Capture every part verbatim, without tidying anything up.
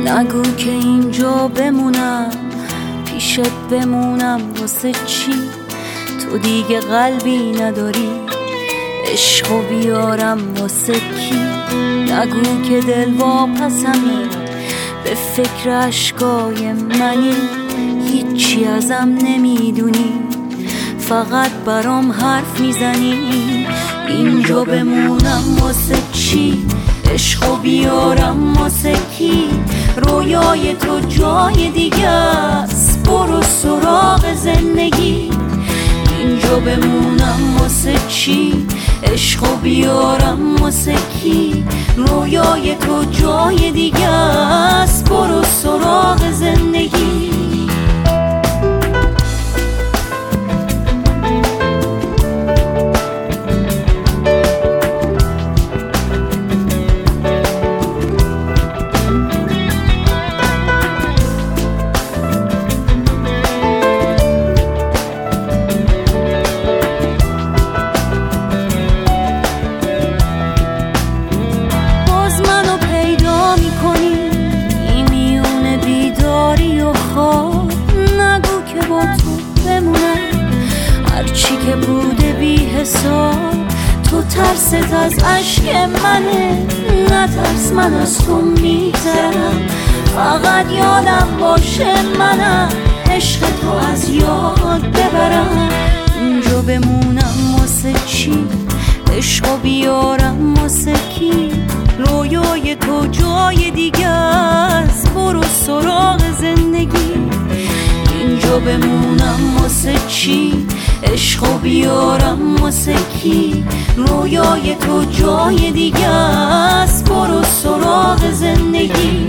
نگو که اینجا بمونم، پیشت بمونم واسه چی؟ تو دیگه قلبی نداری، عشقو بیارم واسه کی؟ نگو که دل واپسمی، به فکر عشقای منی، هیچی ازم نمیدونی، فقط برام حرف میزنی. اینجا بمونم واسه چی؟ عشقو بیارم واسه کی؟ رویای تو جای دیگه است، برو سراغ زندگی. اینجا بمونم واسه چی؟ عشقو بیارم واسه کی؟ رویای تو جای دیگه است، برو سراغ زندگی. هرچی که بوده بی حساب، تو ترست از عشق منه، نترس من از تو میگذرم، فقط یادم باشه منم عشق تو از یاد ببرم. اینجا بمونم واسه چی؟ عشقو بیارم واسه کی؟ رویای تو جای دیگه است، برو سراغ زندگی. اینجا بمونم واسه چی؟ عشقو بیارم واسه کی؟ رویای تو جای دیگه است، برو سراغ زندگی.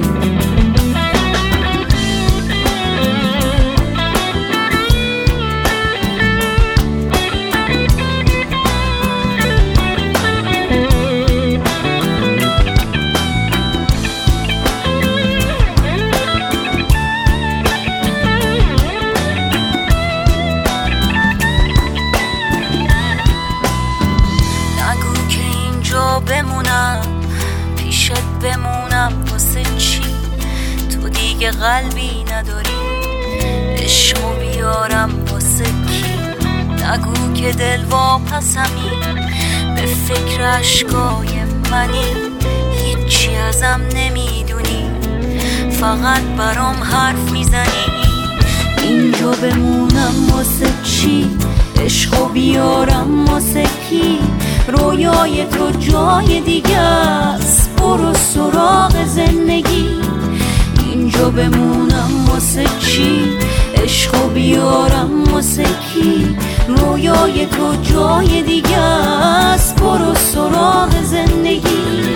بمونم پیشت بمونم واسه چی؟ تو دیگه قلبی نداری، عشقو بیارم واسه کی؟ نگو که دل واپسمی، به فکر عشقای منی، هیچی ازم نمیدونی، فقط برام حرف میزنی. اینجا بمونم واسه چی؟ عشقو بیارم واسه کی؟ رویای تو جای دیگه است، برو سراغ زندگی. اینجا بمونم واسه چی؟ عشقو بیارم واسه کی؟ رویای تو جای دیگه است، برو سراغ زندگی.